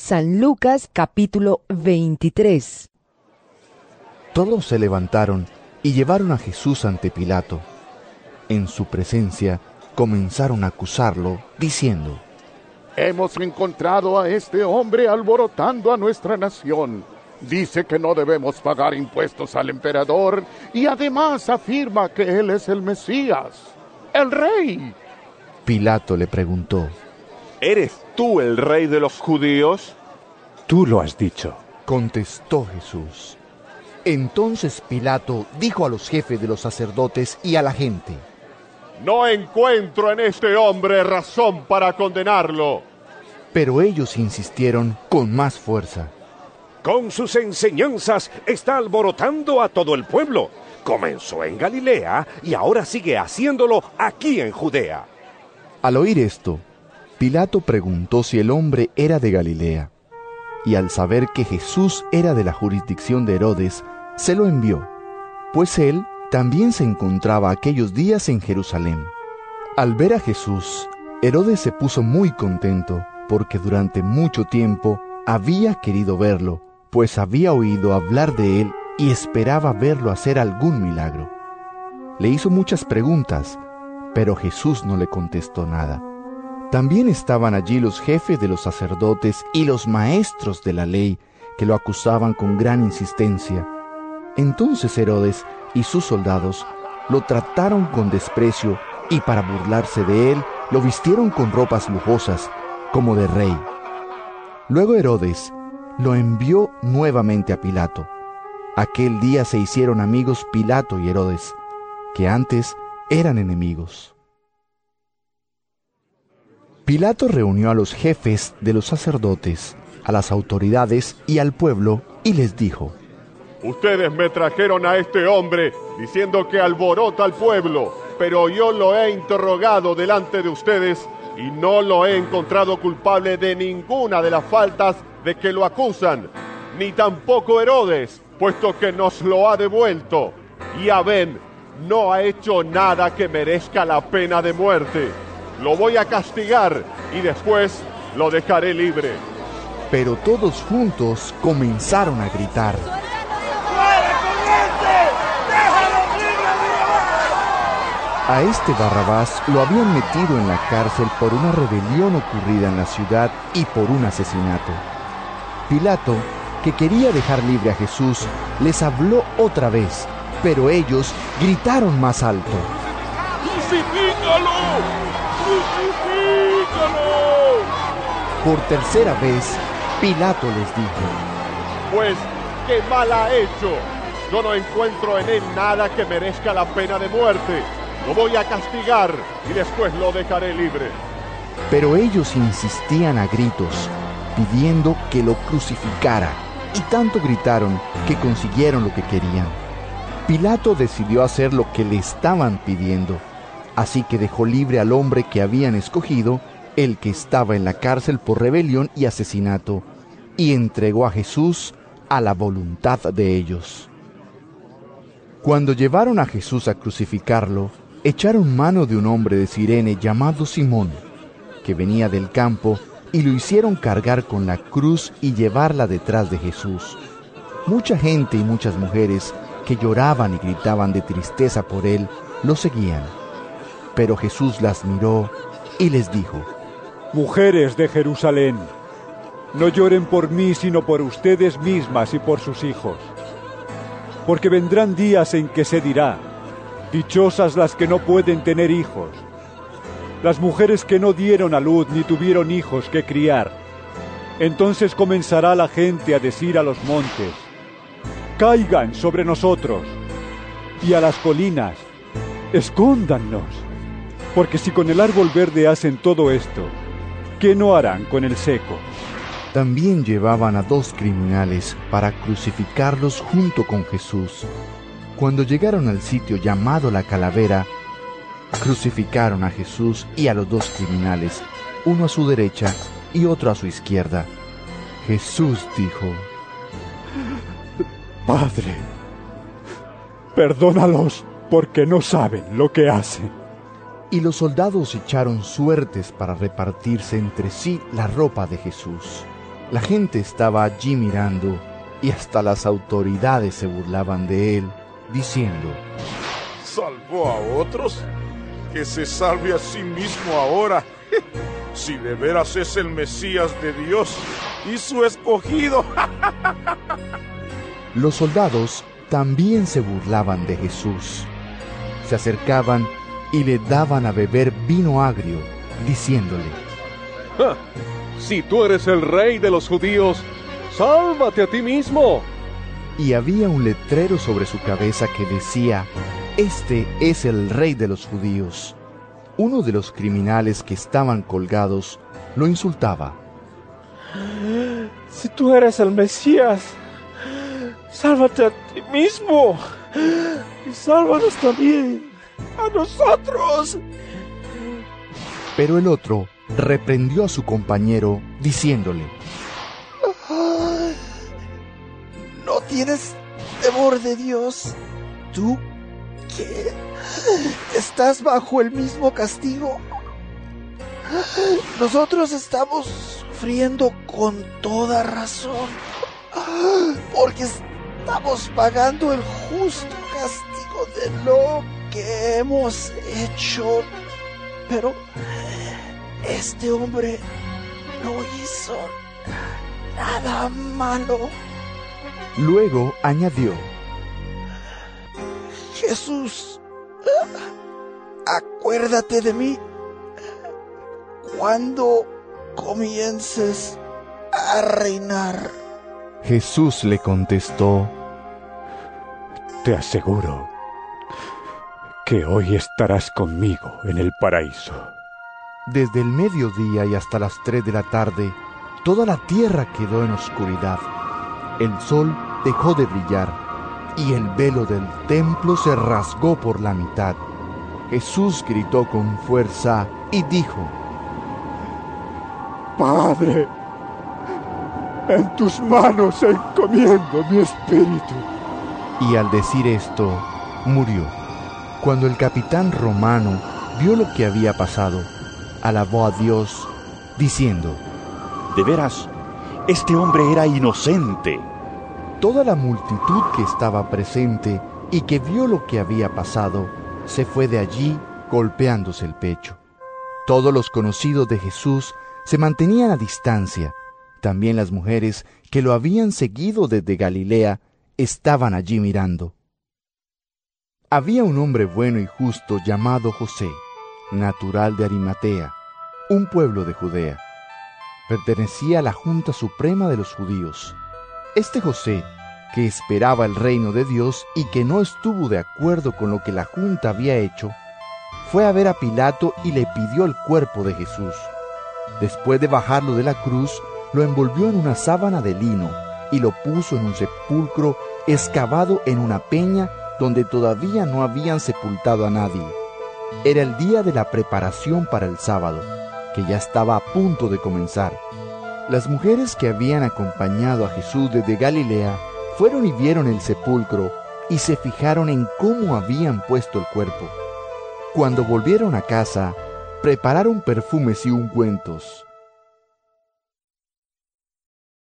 San Lucas capítulo 23. Todos se levantaron y llevaron a Jesús ante Pilato. En su presencia comenzaron a acusarlo, diciendo: Hemos encontrado a este hombre alborotando a nuestra nación. Dice que no debemos pagar impuestos al emperador y además afirma que él es el Mesías, el rey. Pilato le preguntó: ¿Eres tú el rey de los judíos? Tú lo has dicho, contestó Jesús. Entonces Pilato dijo a los jefes de los sacerdotes y a la gente: No encuentro en este hombre razón para condenarlo. Pero ellos insistieron con más fuerza: con sus enseñanzas está alborotando a todo el pueblo. Comenzó en Galilea y ahora sigue haciéndolo aquí en Judea. Al oír esto, Pilato preguntó si el hombre era de Galilea, y al saber que Jesús era de la jurisdicción de Herodes, se lo envió, pues él también se encontraba aquellos días en Jerusalén. Al ver a Jesús, Herodes se puso muy contento, porque durante mucho tiempo había querido verlo, pues había oído hablar de él y esperaba verlo hacer algún milagro. Le hizo muchas preguntas, pero Jesús no le contestó nada. También estaban allí los jefes de los sacerdotes y los maestros de la ley, que lo acusaban con gran insistencia. Entonces Herodes y sus soldados lo trataron con desprecio y para burlarse de él, lo vistieron con ropas lujosas, como de rey. Luego Herodes lo envió nuevamente a Pilato. Aquel día se hicieron amigos Pilato y Herodes, que antes eran enemigos. Pilato reunió a los jefes de los sacerdotes, a las autoridades y al pueblo, y les dijo: Ustedes me trajeron a este hombre diciendo que alborota al pueblo, pero yo lo he interrogado delante de ustedes y no lo he encontrado culpable de ninguna de las faltas de que lo acusan, ni tampoco Herodes, puesto que nos lo ha devuelto. Ya ven, no ha hecho nada que merezca la pena de muerte. Lo voy a castigar y después lo dejaré libre. Pero todos juntos comenzaron a gritar: a este Barrabás lo habían metido en la cárcel por una rebelión ocurrida en la ciudad y por un asesinato. Pilato, que quería dejar libre a Jesús, les habló otra vez, pero ellos gritaron más alto: ¡Crucifícalo! ¡Crucifícalo! Por tercera vez, Pilato les dijo: Pues, ¿qué mal ha hecho? Yo no encuentro en él nada que merezca la pena de muerte. Lo voy a castigar y después lo dejaré libre. Pero ellos insistían a gritos, pidiendo que lo crucificara, y tanto gritaron que consiguieron lo que querían. Pilato decidió hacer lo que le estaban pidiendo, así que dejó libre al hombre que habían escogido, el que estaba en la cárcel por rebelión y asesinato, y entregó a Jesús a la voluntad de ellos. Cuando llevaron a Jesús a crucificarlo, echaron mano de un hombre de Cirene llamado Simón, que venía del campo, y lo hicieron cargar con la cruz y llevarla detrás de Jesús. Mucha gente y muchas mujeres que lloraban y gritaban de tristeza por él, lo seguían. Pero Jesús las miró y les dijo: Mujeres de Jerusalén, no lloren por mí, sino por ustedes mismas y por sus hijos. Porque vendrán días en que se dirá: dichosas las que no pueden tener hijos, las mujeres que no dieron a luz ni tuvieron hijos que criar. Entonces comenzará la gente a decir a los montes: caigan sobre nosotros, y a las colinas: escóndannos. Porque si con el árbol verde hacen todo esto, ¿qué no harán con el seco? También llevaban a 2 criminales para crucificarlos junto con Jesús. Cuando llegaron al sitio llamado La Calavera, crucificaron a Jesús y a los 2 criminales, uno a su derecha y otro a su izquierda. Jesús dijo: Padre, perdónalos, porque no saben lo que hacen. Y los soldados echaron suertes para repartirse entre sí la ropa de Jesús. La gente estaba allí mirando y hasta las autoridades se burlaban de él, diciendo: ¿Salvó a otros? Que se salve a sí mismo ahora, si de veras es el Mesías de Dios y su escogido. Los soldados también se burlaban de Jesús. Se acercaban y le daban a beber vino agrio, diciéndole: ¡Ja! Si tú eres el rey de los judíos, sálvate a ti mismo. Y había un letrero sobre su cabeza que decía: Este es el rey de los judíos. Uno de los criminales que estaban colgados lo insultaba: Si tú eres el Mesías, sálvate a ti mismo y sálvanos también a nosotros. Pero el otro reprendió a su compañero, diciéndole: ¿No tienes temor de Dios? ¿Tú que estás bajo el mismo castigo? Nosotros estamos sufriendo con toda razón, porque estamos pagando el justo castigo de lo que hemos hecho. Pero este hombre no hizo nada malo. Luego añadió: Jesús, acuérdate de mí cuando comiences a reinar. Jesús le contestó: Te aseguro que hoy estarás conmigo en el paraíso. Desde el mediodía y hasta las 3 de la tarde, toda la tierra quedó en oscuridad. El sol dejó de brillar y el velo del templo se rasgó por la mitad. Jesús gritó con fuerza y dijo: Padre, en tus manos encomiendo mi espíritu. Y al decir esto, murió. Cuando el capitán romano vio lo que había pasado, alabó a Dios, diciendo: De veras, este hombre era inocente. Toda la multitud que estaba presente y que vio lo que había pasado, se fue de allí golpeándose el pecho. Todos los conocidos de Jesús se mantenían a distancia. También las mujeres que lo habían seguido desde Galilea estaban allí mirando. Había un hombre bueno y justo llamado José, natural de Arimatea, un pueblo de Judea. Pertenecía a la Junta Suprema de los Judíos. Este José, que esperaba el reino de Dios y que no estuvo de acuerdo con lo que la Junta había hecho, fue a ver a Pilato y le pidió el cuerpo de Jesús. Después de bajarlo de la cruz, lo envolvió en una sábana de lino y lo puso en un sepulcro excavado en una peña donde todavía no habían sepultado a nadie. Era el día de la preparación para el sábado, que ya estaba a punto de comenzar. Las mujeres que habían acompañado a Jesús desde Galilea fueron y vieron el sepulcro y se fijaron en cómo habían puesto el cuerpo. Cuando volvieron a casa, prepararon perfumes y ungüentos.